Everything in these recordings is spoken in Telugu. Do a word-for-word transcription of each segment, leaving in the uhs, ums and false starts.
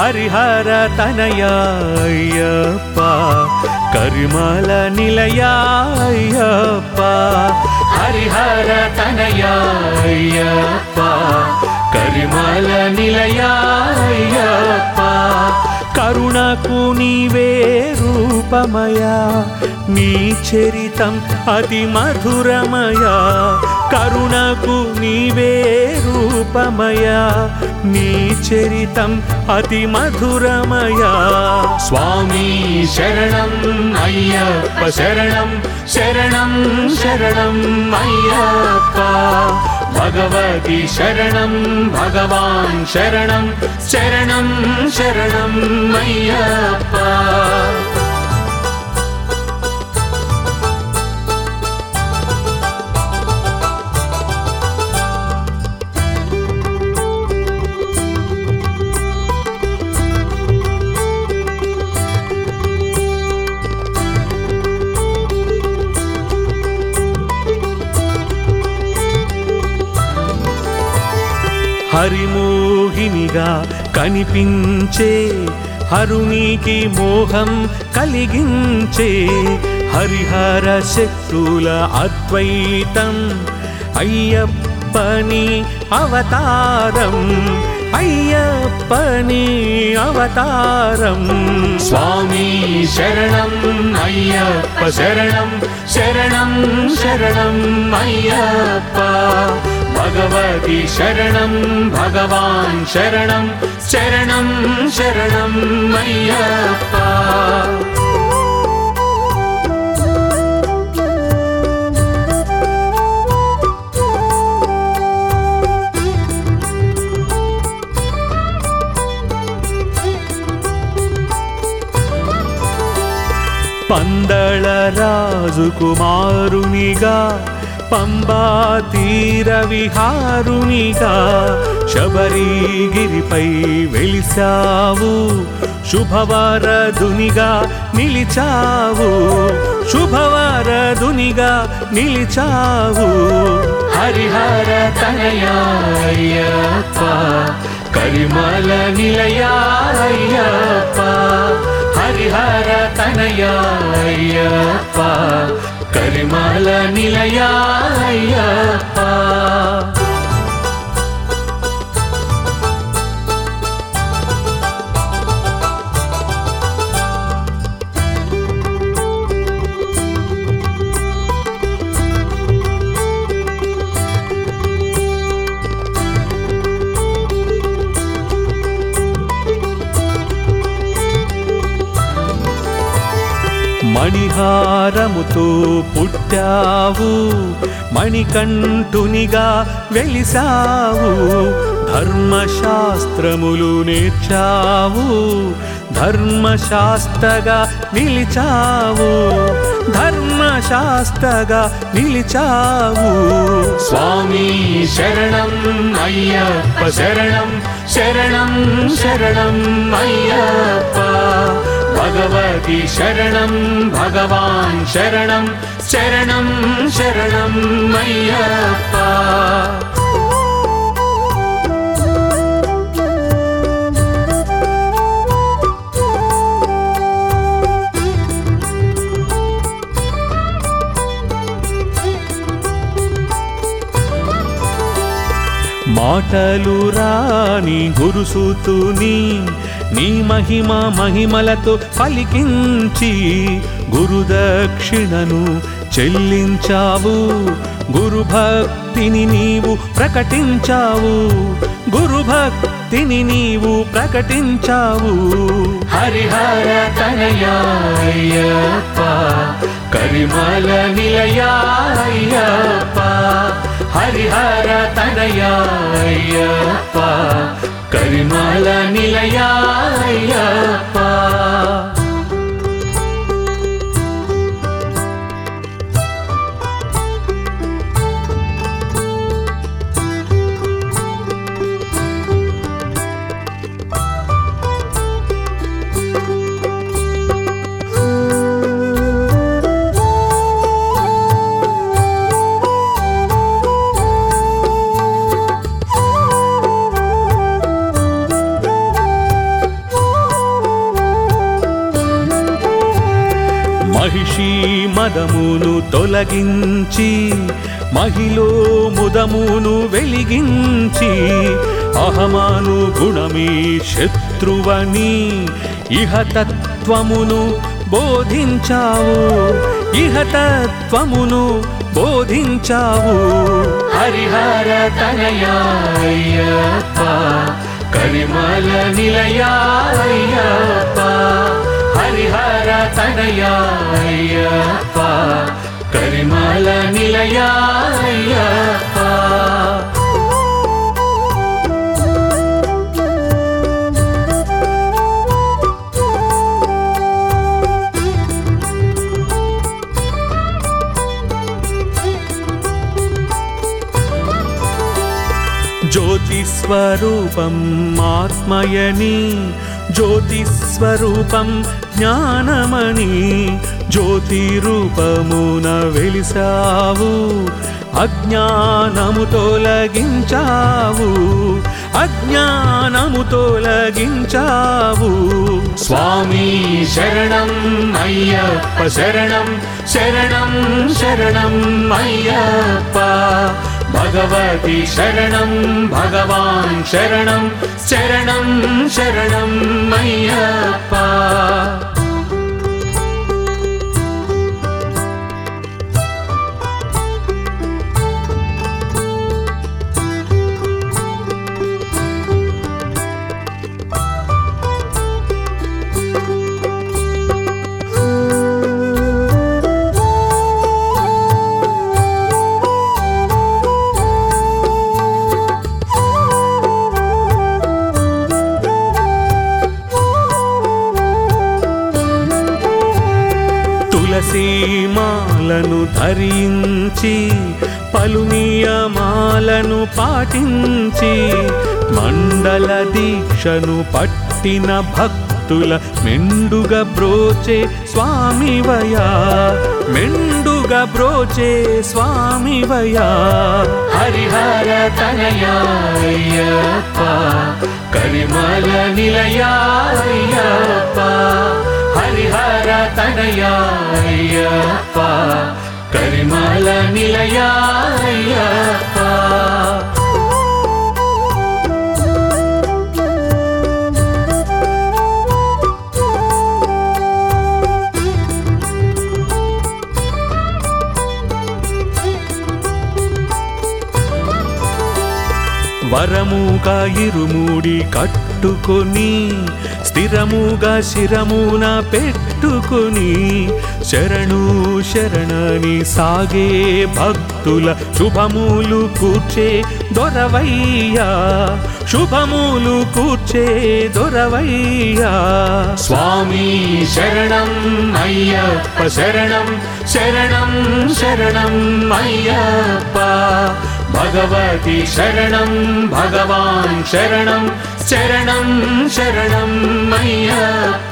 హరిహర తనయ అయ్యప్ప కరిమల నిలయ అయ్యప్ప హరిహర తనయ అయ్యప్ప కరిమల నిలయ అయ్యప్ప కరుణకు నీవే రూపమయా నీ చరితం అతి మధురమయా కరుణకు నీవే రూపమయా నీ చరితం అతి మధురమయా స్వామి శరణం అయ్యప్ప శరణం శరణం శరణం అయ్యప్ప భగవతి శరణం భగవాన్ శరణం శరణం శరణం అయ్యప్ప హరిమోహినిగా కనిపించే హరునికి మోహం కలిగించే హరిహర శక్తుల అద్వైతం అయ్యప్పని అవతారం అయ్యప్పని అవతారం స్వామి శరణం అయ్యప్ప శరణం శరణం శరణం అయ్యప్ప భగవతి శరణం భగవాన్ శరణం శరణం శరణం అయ్యప్ప పందళ రాజుకుమారునిగా పంబా తీర విహారునిగా శబరిగిరిపై వెలిసావు శుభవరదునిగా నిలిచావు శుభవరదునిగా నిలిచావు హరిహర తనయ అయ్యప్ప కరిమల నిలయ అయ్యప్ప హరిహర తనయ అయ్యప్ప కరిమల నిలయ అయ్యప్ప మణిహారముతో పుట్టావు మణికంఠునిగా వెలిసావు ధర్మశాస్త్రములు నేర్చావు ధర్మశాస్త్రగా నిలిచావు ధర్మశాస్త్రగా నిలిచావు స్వామి శరణం అయ్యప్ప శరణం శరణం శరణం అయ్యప్ప భగవతి శరణం భగవాన్ శరణం శరణం శరణం అయ్యప్ప మాటలు రాని గురుసూతుని నీ మహిమ మహిమలతో పలికించి గురుదక్షిణను చెల్లించావు గురుభక్తిని నీవు ప్రకటించావు గురుభక్తిని నీవు ప్రకటించావు హరిహర తనయ అయ్యప్ప కరిమల నిలయ అయ్యప్ప హరిహర తనయ అయ్యప్ప కరిమల నిలయ అయ్యప్ప మదమును తొలగించి మహిలో ముదమును వెలిగించి అహమాను గుణమీ శత్రువని ఇహతత్వమును బోధించావు ఇహతత్వమును బోధించావు హరిహర తనయా అయ్యప్ప కరిమల నిలయా అయ్యప్ప హరిహర తనయా అయ్యప్ప కరిమల నిలయా అయ్యప్ప జ్యోతిస్వరూపం ఆత్మయని జ్యోతిస్వరూపం జ్ఞానమణి జ్యోతి రూపమున వెలిసావు అజ్ఞానము తొలగించావు అజ్ఞానము తొలగించావు స్వామి శరణం అయ్యప్ప శరణం శరణం శరణం అయ్యప్ప భగవతి శరణం భగవాన్ శరణం శరణం శరణం అయ్యప్ప తులసీమాలను ధరించి పలు నియమాలను పాటించి మండల దీక్షను పట్టిన భక్తుల మెండుగా బ్రోచే స్వామివయా మెండుగా బ్రోచే స్వామివయా హరిహర తనయా అయ్యప్ప కరిమల నిలయా అయ్యప్ప హరిహర తనయా అయ్యప్ప కరిమల నిలయా అయ్యప్ప వరముగా ఇరుముడి కట్టుకొని స్థిరముగా శిరమున పెట్టుకొని శరణు శరణని సాగే భక్తుల శుభములు కూర్చే దొరవయ్యా శుభములు కూర్చే దొరవయ్యా స్వామి శరణం అయ్యప్ప శరణం శరణం శరణం అయ్యప్ప భగవతి శరణం భగవాన్ శరణం శరణం శరణం అయ్యప్ప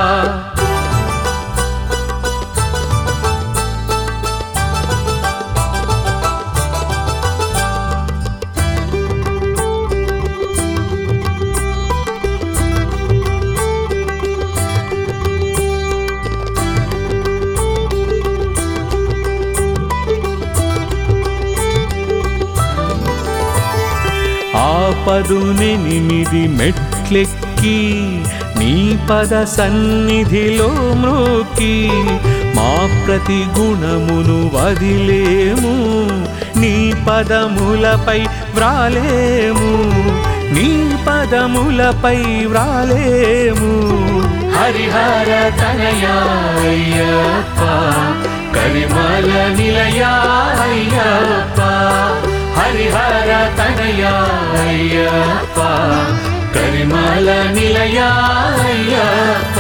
పదునెనిమిది మెట్లెక్కి నీ పద సన్నిధిలో మ్రోకి మా ప్రతి గుణమును వదిలేము నీ పదములపై వ్రాలేము నీ పదములపై వ్రాలేము హరిహర తనయా అయ్యప్ప కరిమల నిలయా అయ్యప్ప హరిహర తనయా అయ్యప్ప కరిమల నిలయా అయ్యప్ప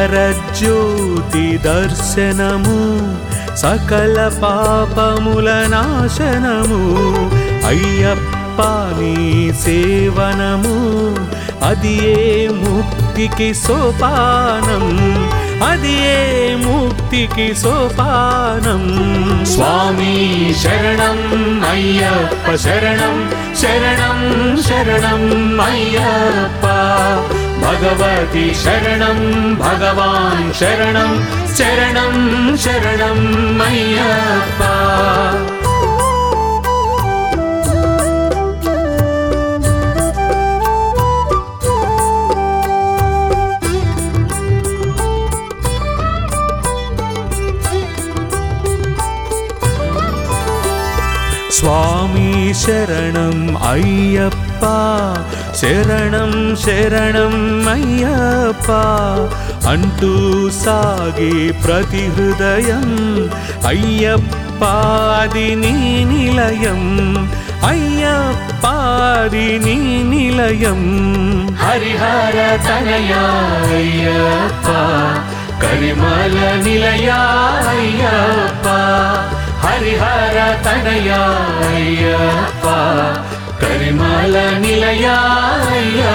మకరజ్యోతి దర్శనము సకల పాపముల నాశనము అయ్యప్ప నీ సేవనము అది ఏ ముక్తికి సోపానం అది ఏ ముక్తికి సోపానం స్వామి శరణం అయ్యప్ప శరణం శరణం శరణం అయ్యప్ప భగవతి శరణం భగవాన్ శరణం శరణం శరణం అయ్యప్ప స్వామి శరణం అయ్యప్ప శరణం శరణం అయ్యప్ప అంటూ సాగే ప్రతి హృదయం అయ్యప్ప అది నీ నిలయం అయ్యప్ప అది నీ నిలయం హరిహర తనయా అయ్యప్ప కరిమల నిలయా అయ్యప్ప హరిహర తనయా అయ్యప్ప కరిమల నిలయా అయ్యప్ప